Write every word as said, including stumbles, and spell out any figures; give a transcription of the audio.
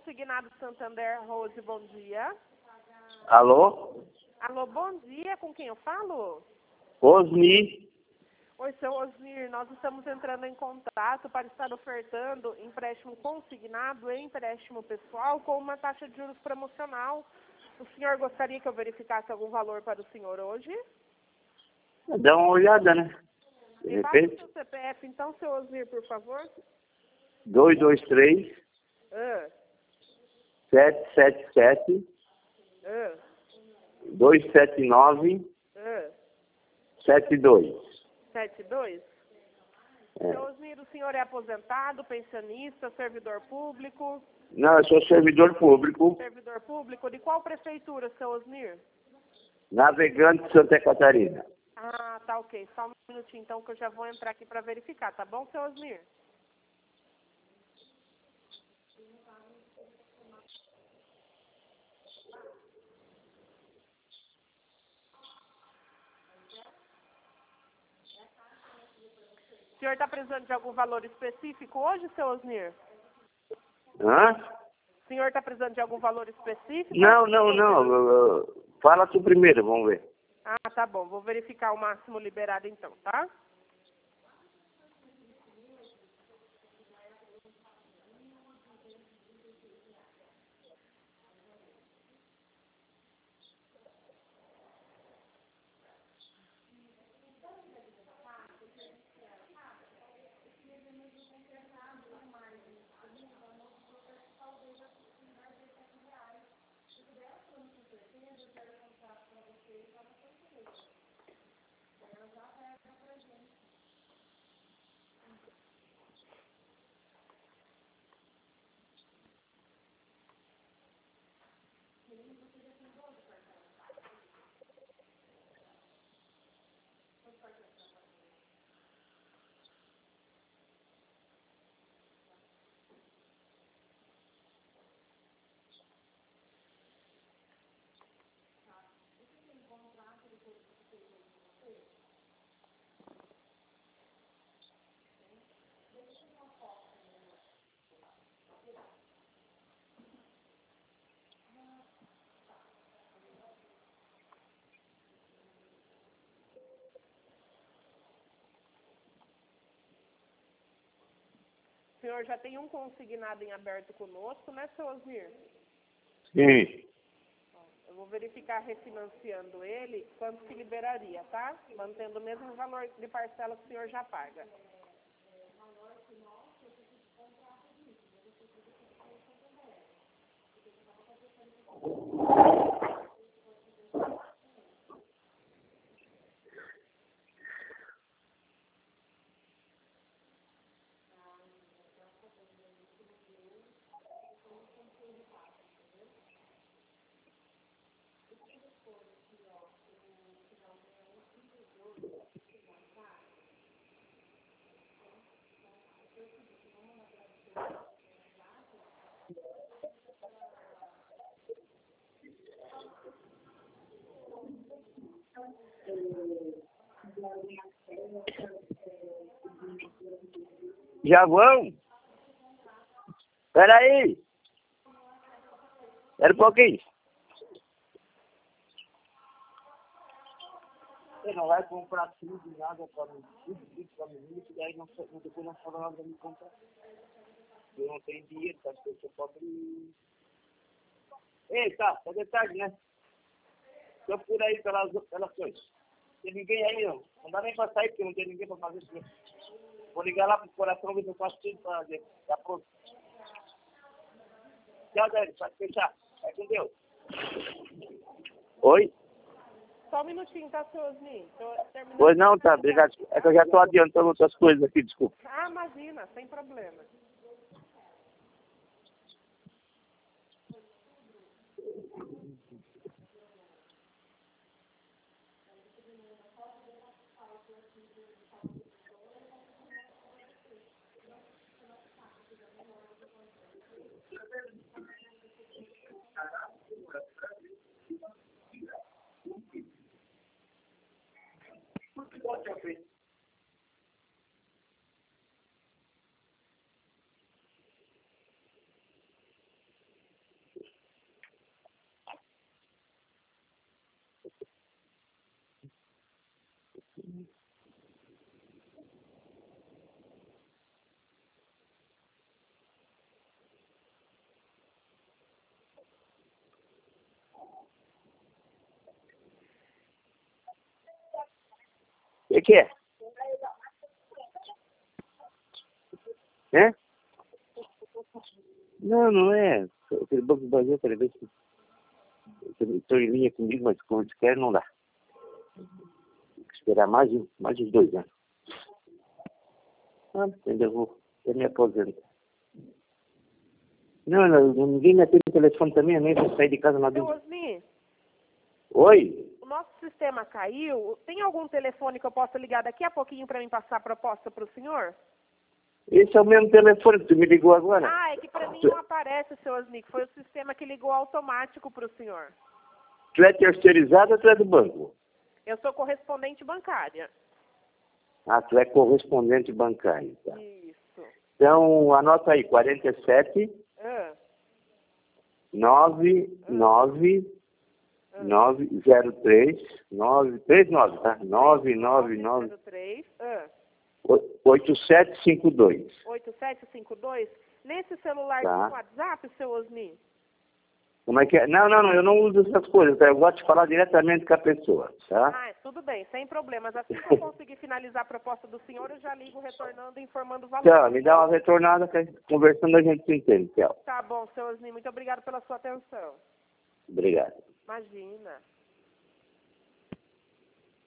Consignado Santander, Rose, bom dia. Alô? Alô, bom dia, com quem eu falo? Osni. Oi, seu Osnir, nós estamos entrando em contato para estar ofertando empréstimo consignado e empréstimo pessoal com uma taxa de juros promocional. O senhor gostaria que eu verificasse algum valor para o senhor hoje? Dá uma olhada, né? De Me passa o repente. seu C P F, então, seu Osnir, por favor. dois dois três, Ah, sete sete sete, ah, dois sete nove, ah. sete dois. sete dois? É. Seu Osnir, o senhor é aposentado, pensionista, servidor público? Não, eu sou servidor público, Servidor público? De qual prefeitura, seu Osnir? navegante de Santa Catarina. Ah, tá ok. Só um minutinho, então, que eu já vou entrar aqui para verificar, tá bom, seu Osnir? O senhor está precisando de algum valor específico hoje, seu Osnir? Hã? O senhor está precisando de algum valor específico? Não, não, não. eu- eu- Fala tu primeiro, vamos ver. Ah, tá bom. Vou verificar o máximo liberado, então, tá? O senhor já tem um consignado em aberto conosco, né, seu Osnir? Sim. Eu vou verificar refinanciando ele, quanto que liberaria, tá? Mantendo o mesmo valor de parcela que o senhor já paga. Já vão? Espera aí. Espera um pouquinho. Você não vai comprar tudo de nada para mim, tudo, tudo para mim, e aí não, não, depois não fala nada para me comprar. Eu não tenho dinheiro, tá? Eu sou pobre. Ei, tá, tá de tarde, né? Tô por aí pelas, pelas coisas. Tem ninguém aí, não. Não dá nem pra sair, porque não tem ninguém pra fazer isso. Vou ligar lá pro coração, ver se eu faço tudo pra dar pronto. Tchau, Dani, pode fechar. Vai com Deus. Oi? Só um minutinho, tá, seu Osnir? Tô terminando. Pois não, tá, obrigado. É que eu já tô adiantando outras coisas aqui, desculpa. Ah, imagina, sem problema. que é? É? Não, não é. Aquele Banco do Brasil, quero ver se estou em linha comigo, mas como eles querem, não dá. Tem que esperar mais, de- mais de dois anos. Ah, ainda vou. Eu me aposento. Não, não, ninguém me atende o telefone também, eu nem vou sair de casa na Seu dúvida. Osni, Oi? o nosso sistema caiu. Tem algum telefone que eu possa ligar daqui a pouquinho para mim passar a proposta para o senhor? Esse é o mesmo telefone que tu me ligou agora. Ah, é que para mim não aparece, seu Osni, que foi o sistema que ligou automático para o senhor. Tu é terceirizado ou tu é do banco? Eu sou correspondente bancária. Ah, tu é correspondente bancário, tá? Isso. Então, anota aí, quarenta e sete, Ah, nove nove ah. nove zero três, nove, três nove, tá? nove nove nove, zero três, ah, oito sete cinco dois. oito sete cinco dois. Nesse celular Tá. tem WhatsApp, seu Osni? Como é que é? Não, não, não, eu não uso essas coisas, tá? Eu gosto de falar diretamente com a pessoa, tá? Ah, tudo bem, sem problemas. Assim que eu conseguir finalizar a proposta do senhor, eu já ligo retornando e informando o valor. Tchau, me dá uma retornada, que conversando a gente se entende, tchau. Tá bom, seu Osni, muito obrigado pela sua atenção. Obrigado. Imagina.